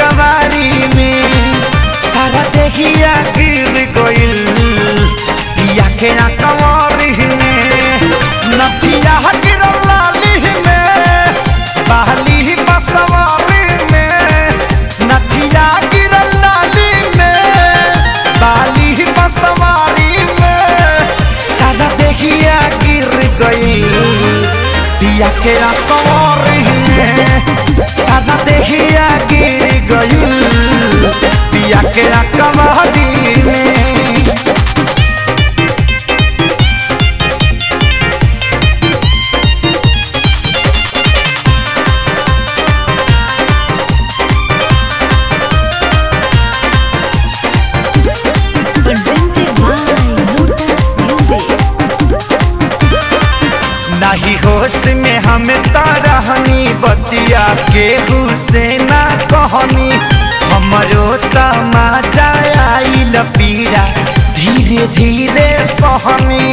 कवारी में सारा देहिया गिर गइल पिया के कवारी में नथिया गिरल लाली में बहली बसवारी में नथिया गिरल लाली में बहली बसवारी में सारा देहिया गिर गइल पिया के कवारी में सारा देहिया गिर गइल पिया के कवारी में नहीं होश में हम तरहनी बतिया केहू से ना कहनी हमरो तमाचा आइल पीड़ा धीरे धीरे सहनी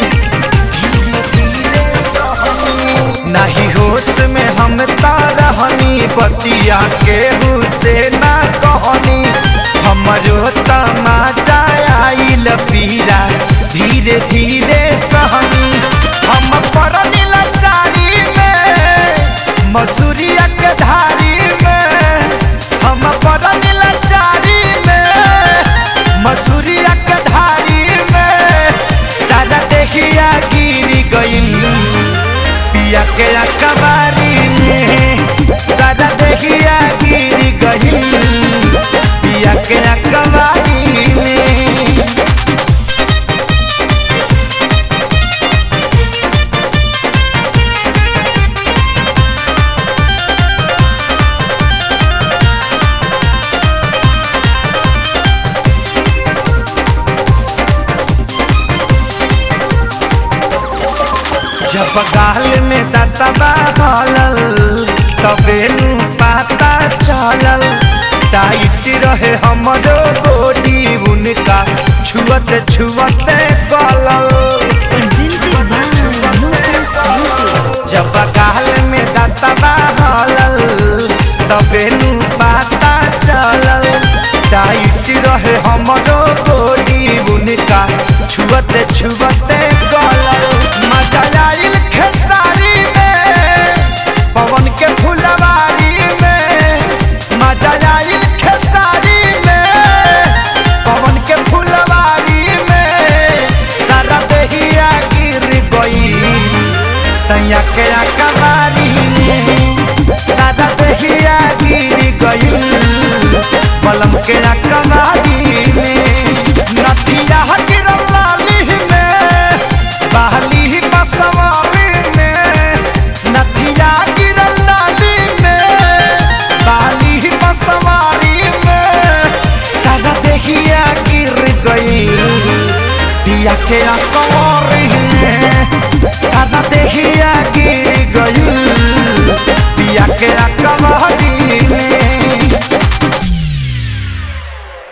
नहीं होश में हम तरहनी बतिया केहू से ना कहनी हमरो तमाचा आइल पीड़ा धीरे धीरे सहनी हम परनी लाचारी में मसूरिया के धारी में हम परनी लाचारी में मसूरिया के धारी में सारा देहिया गिर गइल पिया के कवारी में सारा देहिया गिर गइल पिया के कवारी में जब गाल में दतबा हलल तबे नु पता चलल टाइट रहे हमरो बॉडी उनका छुअते छुअते गलल जब गाल में दतबा हलल तबे नु पता चलल टाइट रहे हमरो बॉडी उनका छुअते छुअते गलल मजा आइल खेसारी में पवन के फुलवारी में मजा आइल खेसारी में पवन के फुलवारी में सारा देहिया गिर गइल सैया के कवारी में सारा देहिया गिर गइल बलम के कवारी में नथिया गिरल लाली में बहली बसवारी में नथिया गिरल लाली में बहली बसवारी में सारा देहिया गिर गइल पिया के कवारी में सारा देहिया गिर गइल पिया के